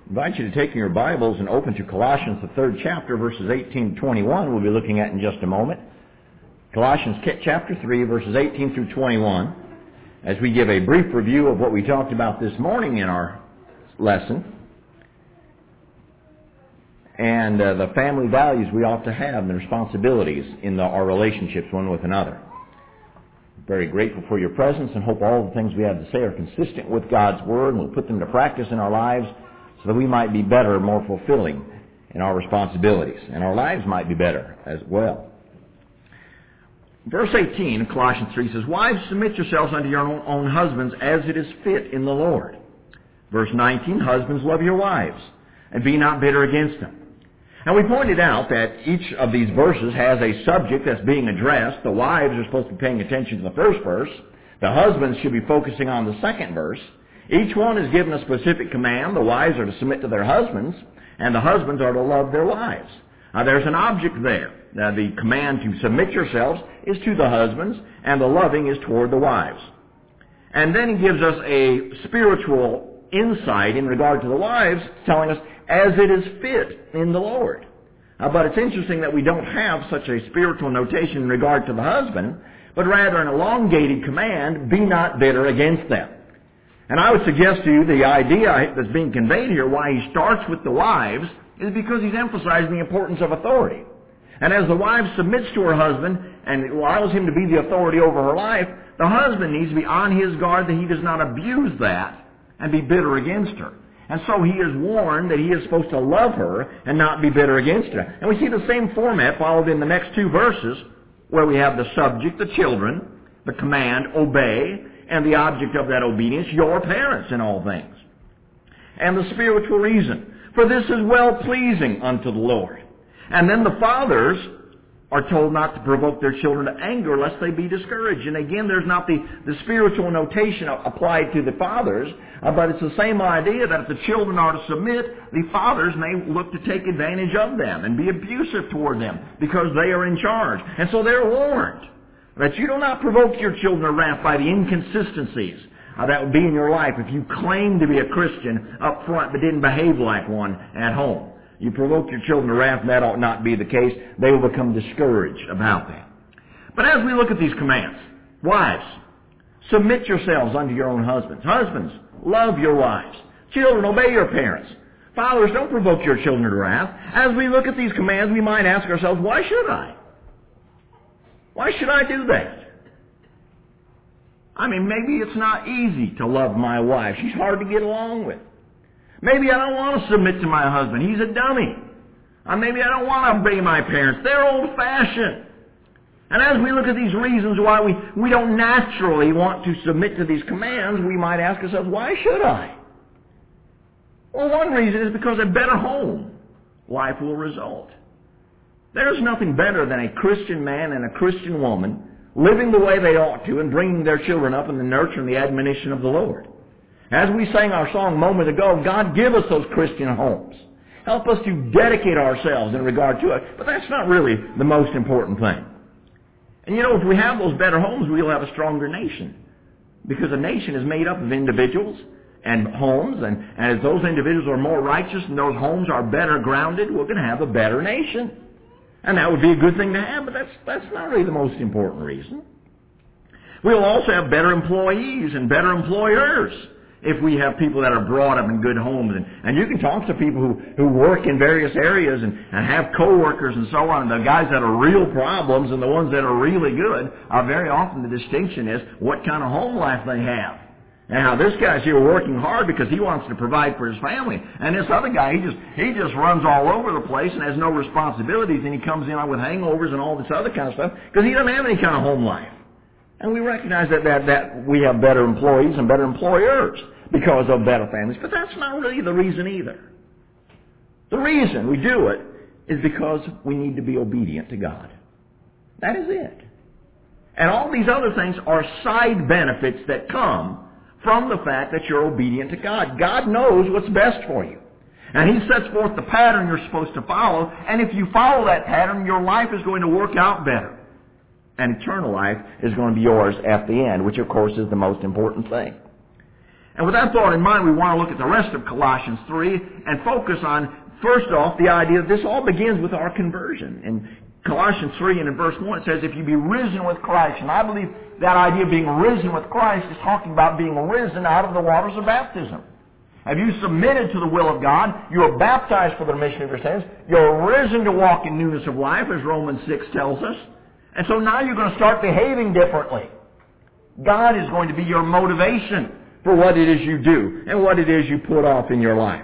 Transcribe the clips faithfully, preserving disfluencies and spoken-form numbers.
I invite you to take your Bibles and open to Colossians, the third chapter, verses eighteen to twenty-one, we'll be looking at in just a moment. Colossians chapter three, verses eighteen through twenty-one, as we give a brief review of what we talked about this morning in our lesson, and uh, the family values we ought to have and the responsibilities in the, our relationships one with another. Very grateful for your presence and hope all the things we have to say are consistent with God's Word, and we'll put them to practice in our lives so that we might be better, more fulfilling in our responsibilities, and our lives might be better as well. Verse eighteen of Colossians three says, "Wives, submit yourselves unto your own, own husbands as it is fit in the Lord." Verse nineteen, "Husbands, love your wives, and be not bitter against them." And we pointed out that each of these verses has a subject that's being addressed. The wives are supposed to be paying attention to the first verse. The husbands should be focusing on the second verse. Each one is given a specific command. The wives are to submit to their husbands, and the husbands are to love their wives. Now, there's an object there. Now, the command to submit yourselves is to the husbands, and the loving is toward the wives. And then he gives us a spiritual insight in regard to the wives, telling us, as it is fit in the Lord. Uh, but it's interesting that we don't have such a spiritual notation in regard to the husband, but rather an elongated command, be not bitter against them. And I would suggest to you the idea that's being conveyed here, why he starts with the wives, is because he's emphasizing the importance of authority. And as the wife submits to her husband and allows him to be the authority over her life, the husband needs to be on his guard that he does not abuse that and be bitter against her. And so he is warned that he is supposed to love her and not be bitter against her. And we see the same format followed in the next two verses, where we have the subject, the children, the command, obey, and the object of that obedience, your parents in all things. And the spiritual reason, for this is well-pleasing unto the Lord. And then the fathers are told not to provoke their children to anger lest they be discouraged. And again, there's not the, the spiritual notation applied to the fathers, uh, but it's the same idea that if the children are to submit, the fathers may look to take advantage of them and be abusive toward them because they are in charge. And so they're warned that you do not provoke your children to wrath by the inconsistencies uh, that would be in your life if you claim to be a Christian up front but didn't behave like one at home. You provoke your children to wrath, and that ought not be the case. They will become discouraged about that. But as we look at these commands, wives, submit yourselves unto your own husbands. Husbands, love your wives. Children, obey your parents. Fathers, don't provoke your children to wrath. As we look at these commands, we might ask ourselves, why should I? Why should I do that? I mean, maybe it's not easy to love my wife. She's hard to get along with. Maybe I don't want to submit to my husband. He's a dummy. Or maybe I don't want to obey my parents. They're old-fashioned. And as we look at these reasons why we, we don't naturally want to submit to these commands, we might ask ourselves, why should I? Well, one reason is because a better home life will result. There's nothing better than a Christian man and a Christian woman living the way they ought to and bringing their children up in the nurture and the admonition of the Lord. As we sang our song a moment ago, God give us those Christian homes. Help us to dedicate ourselves in regard to it. But that's not really the most important thing. And you know, if we have those better homes, we'll have a stronger nation. Because a nation is made up of individuals and homes. And, and as those individuals are more righteous and those homes are better grounded, we're going to have a better nation. And that would be a good thing to have, but that's, that's not really the most important reason. We'll also have better employees and better employers if we have people that are brought up in good homes. And, and you can talk to people who, who work in various areas and, and have co-workers and so on. And the guys that are real problems and the ones that are really good, are very often the distinction is what kind of home life they have. And how this guy's here working hard because he wants to provide for his family. And this other guy, he just he just runs all over the place and has no responsibilities. And he comes in with hangovers and all this other kind of stuff because he doesn't have any kind of home life. And we recognize that, that, that we have better employees and better employers because of better families. But that's not really the reason either. The reason we do it is because we need to be obedient to God. That is it. And all these other things are side benefits that come from the fact that you're obedient to God. God knows what's best for you. And He sets forth the pattern you're supposed to follow. And if you follow that pattern, your life is going to work out better. And eternal life is going to be yours at the end, which of course is the most important thing. And with that thought in mind, we want to look at the rest of Colossians three and focus on, first off, the idea that this all begins with our conversion. In Colossians three and in verse one, it says, if you be risen with Christ. And I believe that idea of being risen with Christ is talking about being risen out of the waters of baptism. Have you submitted to the will of God? You are baptized for the remission of your sins. You're risen to walk in newness of life, as Romans six tells us. And so now you're going to start behaving differently. God is going to be your motivation for what it is you do and what it is you put off in your life.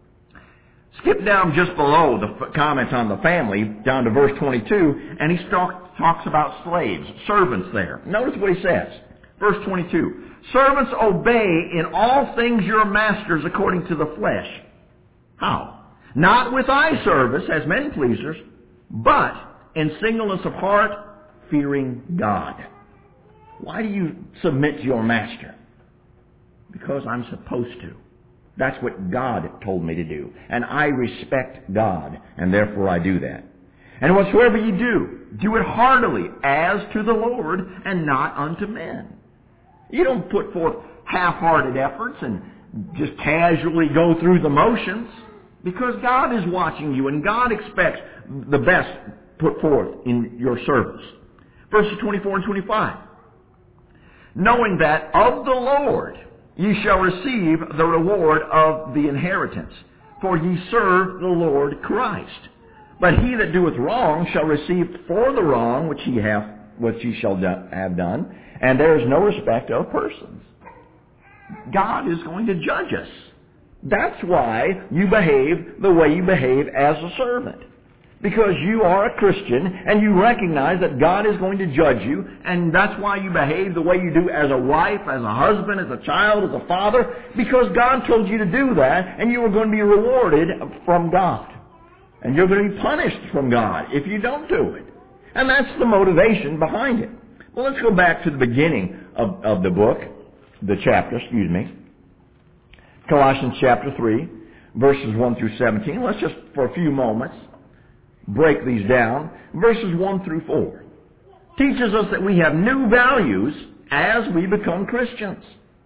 Skip down just below the comments on the family, down to verse twenty-two, and he talk, talks about slaves, servants there. Notice what he says. Verse twenty-two. Servants, obey in all things your masters according to the flesh. How? Not with eye service as men pleasers, but in singleness of heart, fearing God. Why do you submit to your master? Because I'm supposed to. That's what God told me to do. And I respect God, and therefore I do that. And whatsoever you do, do it heartily, as to the Lord, and not unto men. You don't put forth half-hearted efforts and just casually go through the motions, because God is watching you, and God expects the best put forth in your service. Verses twenty-four and twenty-five. Knowing that of the Lord ye shall receive the reward of the inheritance, for ye serve the Lord Christ. But he that doeth wrong shall receive for the wrong which he hath, which he shall do, have done, and there is no respect of persons. God is going to judge us. That's why you behave the way you behave as a servant. Because you are a Christian and you recognize that God is going to judge you, and that's why you behave the way you do as a wife, as a husband, as a child, as a father, because God told you to do that, and you are going to be rewarded from God. And you're going to be punished from God if you don't do it. And that's the motivation behind it. Well, let's go back to the beginning of, of the book, the chapter, excuse me. Colossians chapter three, verses one through seventeen. Let's just, for a few moments, break these down. Verses one through four teaches us that we have new values as we become Christians.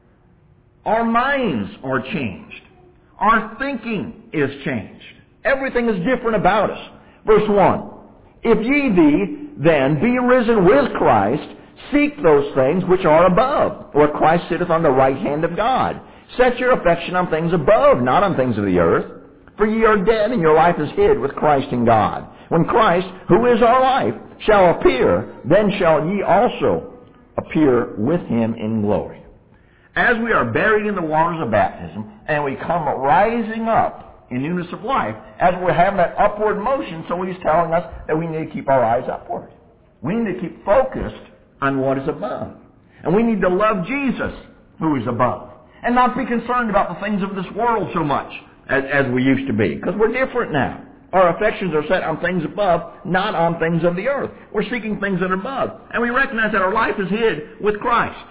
Our minds are changed. Our thinking is changed. Everything is different about us. Verse one. If ye be then be risen with Christ, seek those things which are above, where Christ sitteth on the right hand of God. Set your affection on things above, not on things of the earth. For ye are dead, and your life is hid with Christ in God. When Christ, who is our life, shall appear, then shall ye also appear with him in glory. As we are buried in the waters of baptism, and we come rising up in newness of life, as we're having that upward motion, so he's telling us that we need to keep our eyes upward. We need to keep focused on what is above. And we need to love Jesus, who is above, and not be concerned about the things of this world so much as, as we used to be, because we're different now. Our affections are set on things above, not on things of the earth. We're seeking things that are above. And we recognize that our life is hid with Christ.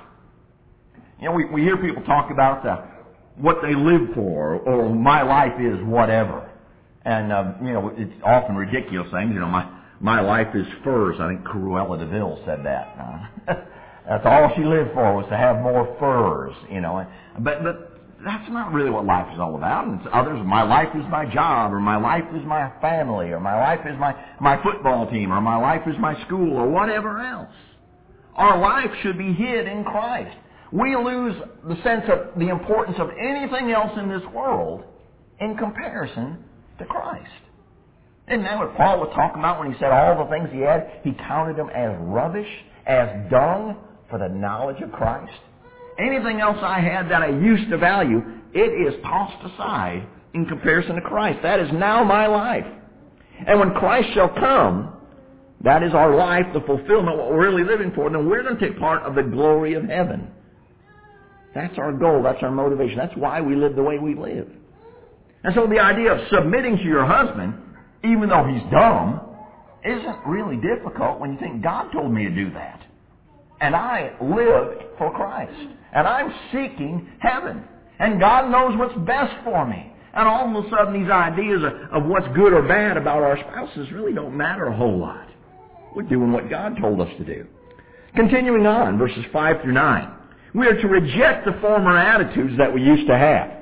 You know, we, we hear people talk about the, what they live for, or my life is whatever. And, uh, you know, it's often ridiculous things. You know, my, my life is furs. I think Cruella de Vil said that. Uh, that's all she lived for, was to have more furs, you know. But, but that's not really what life is all about. And others, my life is my job, or my life is my family, or my life is my, my football team, or my life is my school, or whatever else. Our life should be hid in Christ. We lose the sense of the importance of anything else in this world in comparison to Christ. Isn't that what Paul was talking about when he said all the things he had, he counted them as rubbish, as dung for the knowledge of Christ? Anything else I had that I used to value, it is tossed aside in comparison to Christ. That is now my life. And when Christ shall come, that is our life, the fulfillment, what we're really living for, then we're going to take part of the glory of heaven. That's our goal. That's our motivation. That's why we live the way we live. And so the idea of submitting to your husband, even though he's dumb, isn't really difficult when you think God told me to do that. And I live for Christ. And I'm seeking heaven. And God knows what's best for me. And all of a sudden these ideas of, of what's good or bad about our spouses really don't matter a whole lot. We're doing what God told us to do. Continuing on, verses five through nine. We are to reject the former attitudes that we used to have.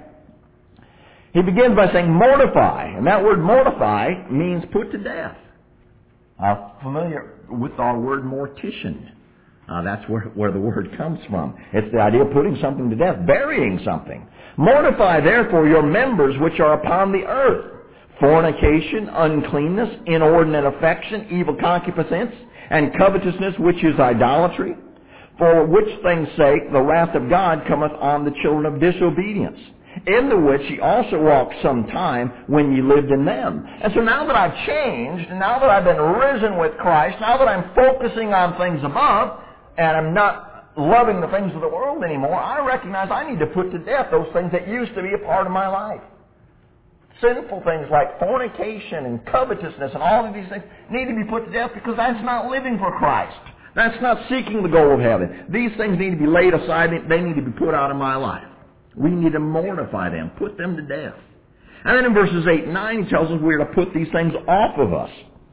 He begins by saying mortify, and that word mortify means put to death. Uh, familiar with our word mortician. Uh, that's where, where the word comes from. It's the idea of putting something to death, burying something. Mortify therefore your members which are upon the earth: fornication, uncleanness, inordinate affection, evil concupiscence, and covetousness, which is idolatry. For which things' sake the wrath of God cometh on the children of disobedience, in the which ye also walked some time when ye lived in them. And so now that I've changed, and now that I've been risen with Christ, now that I'm focusing on things above, and I'm not loving the things of the world anymore, I recognize I need to put to death those things that used to be a part of my life. Sinful things like fornication and covetousness and all of these things need to be put to death, because that's not living for Christ. That's not seeking the goal of heaven. These things need to be laid aside. They need to be put out of my life. We need to mortify them, put them to death. And then in verses eight and nine, he tells us we're to put these things off of us.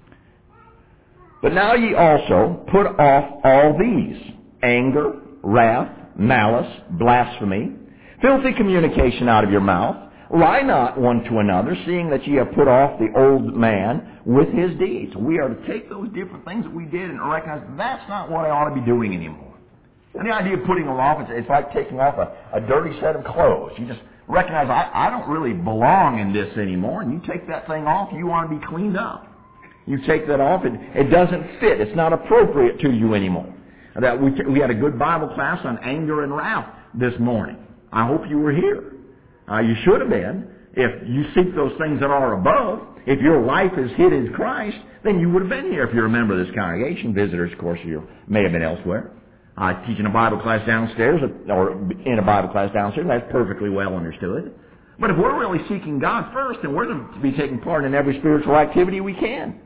But now ye also put off all these: anger, wrath, malice, blasphemy, filthy communication out of your mouth. Lie not one to another, seeing that ye have put off the old man with his deeds. We are to take those different things that we did and recognize that's not what I ought to be doing anymore. And the idea of putting them off, it's, it's like taking off a, a dirty set of clothes. You just recognize, I, I don't really belong in this anymore, and you take that thing off, you want to be cleaned up. You take that off, it, it doesn't fit. It's not appropriate to you anymore. That we, we had a good Bible class on anger and wrath this morning. I hope you were here. Uh, you should have been. If you seek those things that are above, if your life is hid in Christ, then you would have been here if you're a member of this congregation. Visitors, of course, you may have been elsewhere. Uh, teaching a Bible class downstairs, or in a Bible class downstairs, that's perfectly well understood. But if we're really seeking God first, then we're going to be taking part in every spiritual activity we can.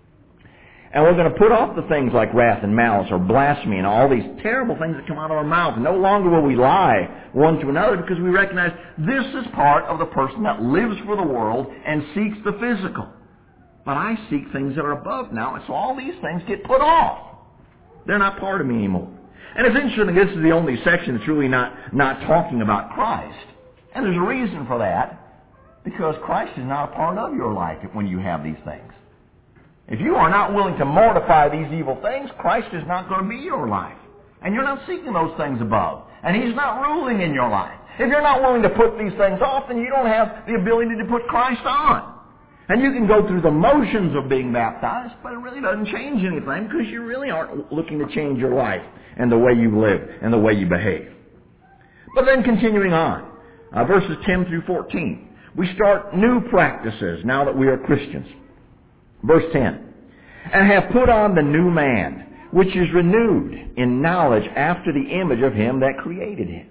And we're going to put off the things like wrath and malice or blasphemy and all these terrible things that come out of our mouth. No longer will we lie one to another, because we recognize this is part of the person that lives for the world and seeks the physical. But I seek things that are above now, and so all these things get put off. They're not part of me anymore. And it's interesting, this is the only section that's really not, not talking about Christ. And there's a reason for that, because Christ is not a part of your life when you have these things. If you are not willing to mortify these evil things, Christ is not going to be your life. And you're not seeking those things above. And He's not ruling in your life. If you're not willing to put these things off, then you don't have the ability to put Christ on. And you can go through the motions of being baptized, but it really doesn't change anything, because you really aren't looking to change your life and the way you live and the way you behave. But then continuing on, uh, verses ten through fourteen, we start new practices now that we are Christians. Verse ten, and have put on the new man, which is renewed in knowledge after the image of Him that created him.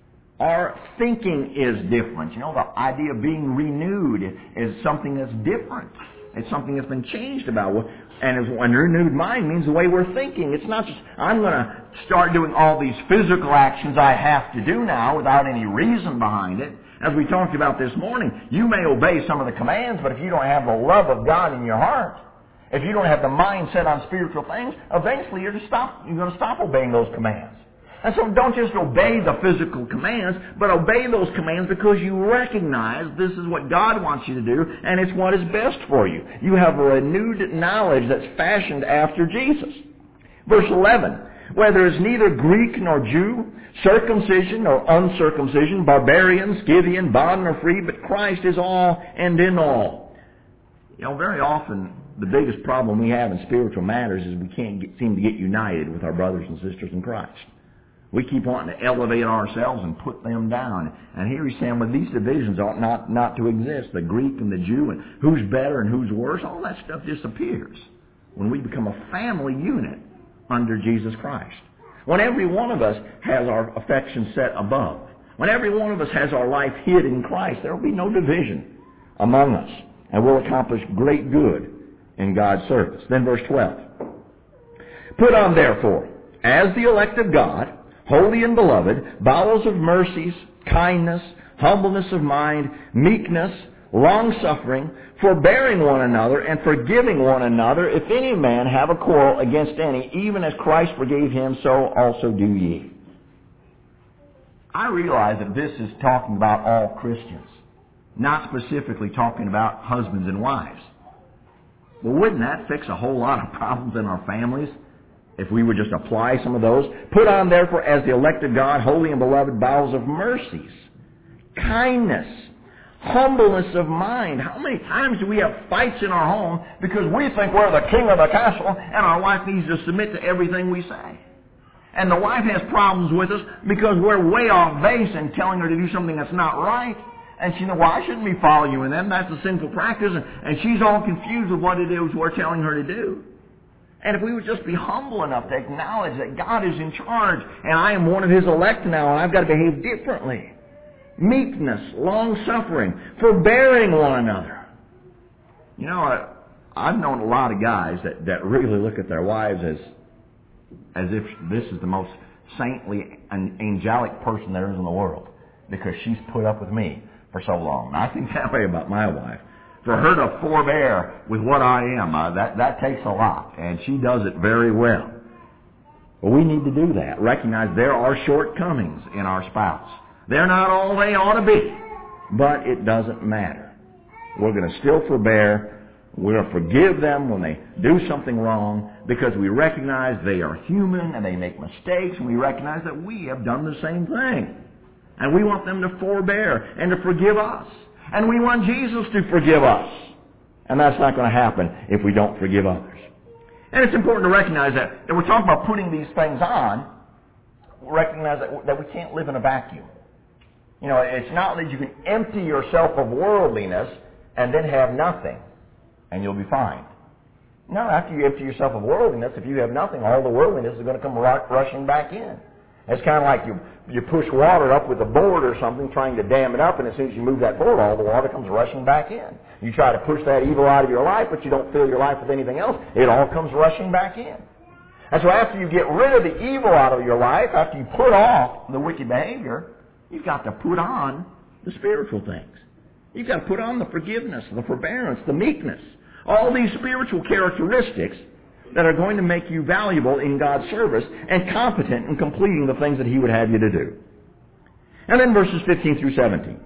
Our thinking is different. You know, the idea of being renewed is something that's different. It's something that's been changed about. And a renewed mind means the way we're thinking. It's not just, I'm going to start doing all these physical actions I have to do now without any reason behind it. As we talked about this morning, you may obey some of the commands, but if you don't have the love of God in your heart, if you don't have the mind set on spiritual things, eventually you're, just stop, you're going to stop obeying those commands. And so don't just obey the physical commands, but obey those commands because you recognize this is what God wants you to do, and it's what is best for you. You have a renewed knowledge that's fashioned after Jesus. Verse eleven, where there is neither Greek nor Jew, circumcision nor uncircumcision, barbarian, Scythian, bond nor free, but Christ is all and in all. You know, very often the biggest problem we have in spiritual matters is we can't get, seem to get united with our brothers and sisters in Christ. We keep wanting to elevate ourselves and put them down. And here he's saying, well, these divisions ought not, not to exist. The Greek and the Jew, and who's better and who's worse, all that stuff disappears when we become a family unit under Jesus Christ. When every one of us has our affection set above, when every one of us has our life hid in Christ, there will be no division among us, and we'll accomplish great good in God's service. Then verse twelve. Put on, therefore, as the elect of God, holy and beloved, bowels of mercies, kindness, humbleness of mind, meekness, long-suffering, forbearing one another, and forgiving one another, if any man have a quarrel against any, even as Christ forgave him, so also do ye. I realize that this is talking about all Christians, not specifically talking about husbands and wives. But wouldn't that fix a whole lot of problems in our families if we would just apply some of those? Put on, therefore, as the elect of God, holy and beloved, bowels of mercies, kindness, humbleness of mind. How many times do we have fights in our home because we think we're the king of the castle and our wife needs to submit to everything we say? And the wife has problems with us because we're way off base and telling her to do something that's not right. And she knows, well, I shouldn't be following them. That's a sinful practice. And she's all confused with what it is we're telling her to do. And if we would just be humble enough to acknowledge that God is in charge and I am one of His elect now and I've got to behave differently. Meekness, long-suffering, forbearing one another. You know, I, I've known a lot of guys that, that really look at their wives as as if this is the most saintly and angelic person there is in the world because she's put up with me for so long. And I think that way about my wife. For her to forbear with what I am, uh, that, that takes a lot. And she does it very well. Well, we need to do that. Recognize there are shortcomings in our spouse. They're not all they ought to be. But it doesn't matter. We're going to still forbear. We're going to forgive them when they do something wrong because we recognize they are human and they make mistakes, and we recognize that we have done the same thing. And we want them to forbear and to forgive us. And we want Jesus to forgive us. And that's not going to happen if we don't forgive others. And it's important to recognize that, that we're talking about putting these things on. Recognize that, that we can't live in a vacuum. You know, it's not that you can empty yourself of worldliness and then have nothing, and you'll be fine. No, after you empty yourself of worldliness, if you have nothing, all the worldliness is going to come rushing back in. It's kind of like you you push water up with a board or something, trying to dam it up, and as soon as you move that board, all the water comes rushing back in. You try to push that evil out of your life, but you don't fill your life with anything else. It all comes rushing back in. And so after you get rid of the evil out of your life, after you put off the wicked behavior, you've got to put on the spiritual things. You've got to put on the forgiveness, the forbearance, the meekness, all these spiritual characteristics that are going to make you valuable in God's service and competent in completing the things that He would have you to do. And then verses fifteen through seventeen.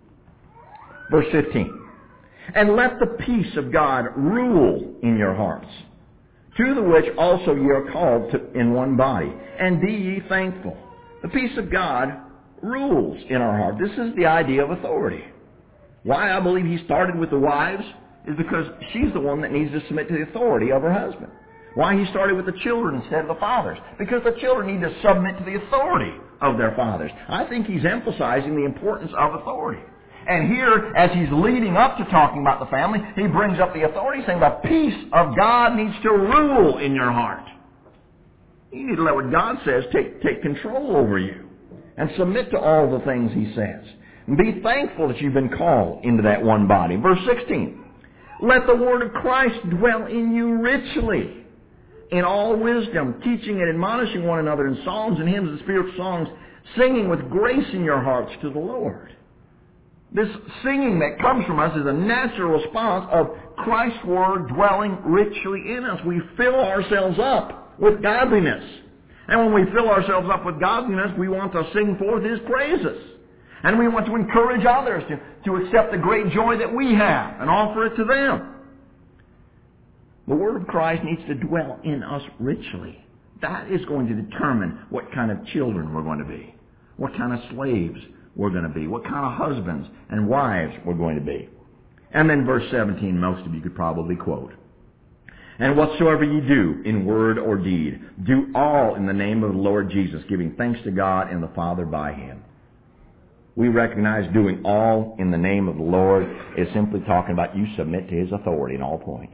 Verse fifteen. And let the peace of God rule in your hearts, to the which also ye are called to, in one body, and be ye thankful. The peace of God rules in our heart. This is the idea of authority. Why I believe He started with the wives is because she's the one that needs to submit to the authority of her husband. Why He started with the children instead of the fathers? Because the children need to submit to the authority of their fathers. I think He's emphasizing the importance of authority. And here, as He's leading up to talking about the family, He brings up the authority, saying the peace of God needs to rule in your heart. You need to let what God says take, take control over you and submit to all the things He says. And be thankful that you've been called into that one body. Verse sixteen. Let the word of Christ dwell in you richly, in all wisdom, teaching and admonishing one another in psalms and hymns and spiritual songs, singing with grace in your hearts to the Lord. This singing that comes from us is a natural response of Christ's word dwelling richly in us. We fill ourselves up with godliness. And when we fill ourselves up with godliness, we want to sing forth His praises. And we want to encourage others to, to accept the great joy that we have and offer it to them. The Word of Christ needs to dwell in us richly. That is going to determine what kind of children we're going to be, what kind of slaves we're going to be, what kind of husbands and wives we're going to be. And then verse seventeen, most of you could probably quote. And whatsoever ye do in word or deed, do all in the name of the Lord Jesus, giving thanks to God and the Father by Him. We recognize doing all in the name of the Lord is simply talking about you submit to His authority in all points.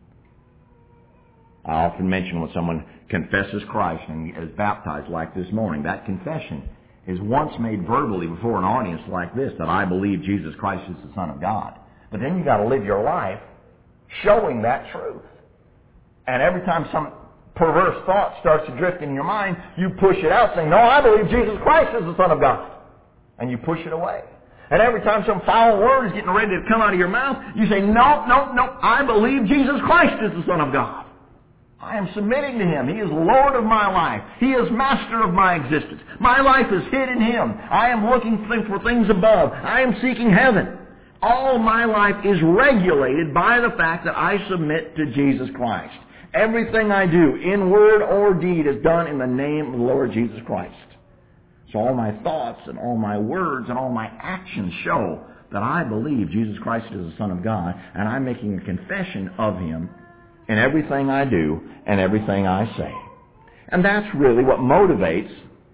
I often mention when someone confesses Christ and is baptized like this morning, that confession is once made verbally before an audience like this, that I believe Jesus Christ is the Son of God. But then you've got to live your life showing that truth. And every time some perverse thought starts to drift in your mind, you push it out saying, no, I believe Jesus Christ is the Son of God. And you push it away. And every time some foul word is getting ready to come out of your mouth, you say, no, no, no, I believe Jesus Christ is the Son of God. I am submitting to Him. He is Lord of my life. He is master of my existence. My life is hid in Him. I am looking for things above. I am seeking heaven. All my life is regulated by the fact that I submit to Jesus Christ. Everything I do, in word or deed, is done in the name of the Lord Jesus Christ. So all my thoughts and all my words and all my actions show that I believe Jesus Christ is the Son of God, and I'm making a confession of Him in everything I do and everything I say. And that's really what motivates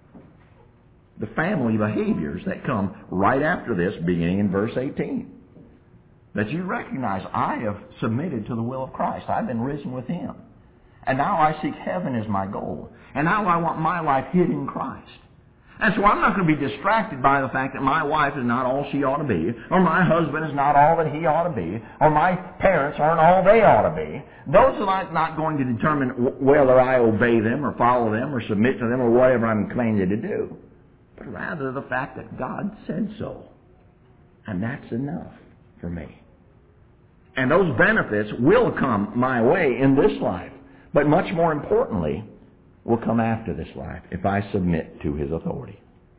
the family behaviors that come right after this, beginning in verse eighteen. That you recognize, I have submitted to the will of Christ. I've been risen with Him. And now I seek heaven as my goal. And now I want my life hid in Christ. And so I'm not going to be distracted by the fact that my wife is not all she ought to be, or my husband is not all that he ought to be, or my parents aren't all they ought to be. Those are not going to determine whether I obey them or follow them or submit to them or whatever I'm commanded to do. But rather the fact that God said so. And that's enough for me. And those benefits will come my way in this life. But much more importantly, will come after this life if I submit to His authority.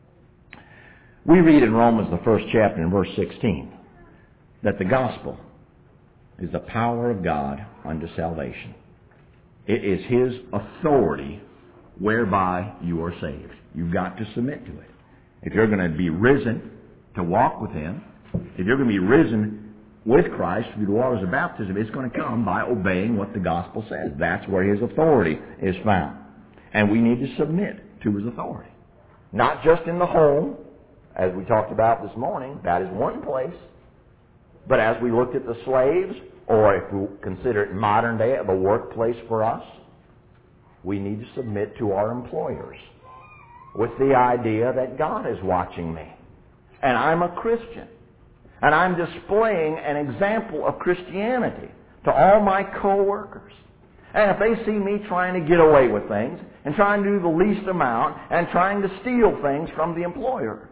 We read in Romans, the first chapter, in verse sixteen, that the gospel is the power of God unto salvation. It is His authority whereby you are saved. You've got to submit to it. If you're going to be risen to walk with Him, if you're going to be risen with Christ through the waters of baptism, it's going to come by obeying what the gospel says. That's where His authority is found. And we need to submit to His authority. Not just in the home, as we talked about this morning. That is one place. But as we looked at the slaves, or if we consider it modern day, the workplace for us, we need to submit to our employers with the idea that God is watching me. And I'm a Christian. And I'm displaying an example of Christianity to all my co-workers. And if they see me trying to get away with things and trying to do the least amount and trying to steal things from the employer,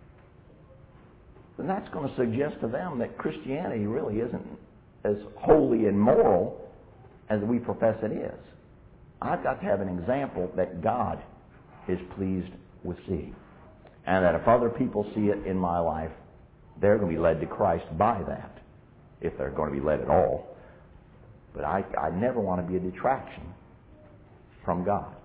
then that's going to suggest to them that Christianity really isn't as holy and moral as we profess it is. I've got to have an example that God is pleased with seeing. And that if other people see it in my life, they're going to be led to Christ by that, if they're going to be led at all. But I, I never want to be a detraction from God.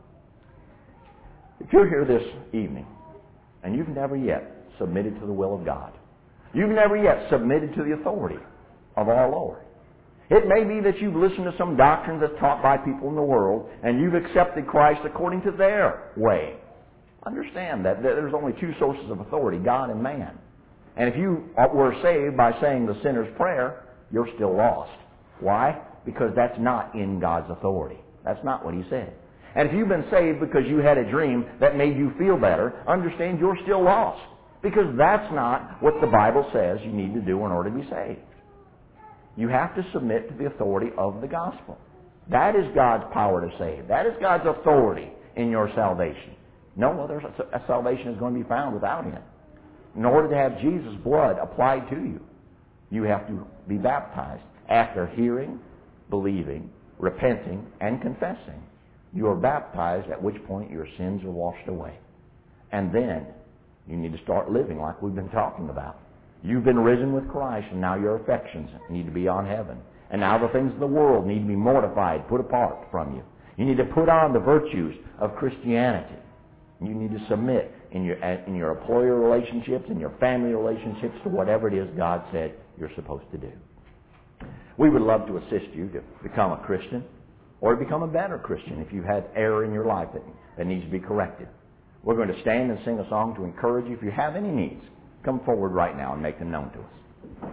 If you're here this evening and you've never yet submitted to the will of God, you've never yet submitted to the authority of our Lord. It may be that you've listened to some doctrine that's taught by people in the world and you've accepted Christ according to their way. Understand that there's only two sources of authority, God and man. And if you were saved by saying the sinner's prayer, you're still lost. Why? Because that's not in God's authority. That's not what He said. And if you've been saved because you had a dream that made you feel better, understand you're still lost. Because that's not what the Bible says you need to do in order to be saved. You have to submit to the authority of the gospel. That is God's power to save. That is God's authority in your salvation. No other salvation is going to be found without Him. In order to have Jesus' blood applied to you, you have to be baptized after hearing, believing, repenting, and confessing. You are baptized, at which point your sins are washed away. And then you need to start living like we've been talking about. You've been risen with Christ, and now your affections need to be on heaven. And now the things of the world need to be mortified, put apart from you. You need to put on the virtues of Christianity. You need to submit in your in your employer relationships, in your family relationships, to whatever it is God said you're supposed to do. We would love to assist you to become a Christian or to become a better Christian if you've had error in your life that, that needs to be corrected. We're going to stand and sing a song to encourage you. If you have any needs, come forward right now and make them known to us.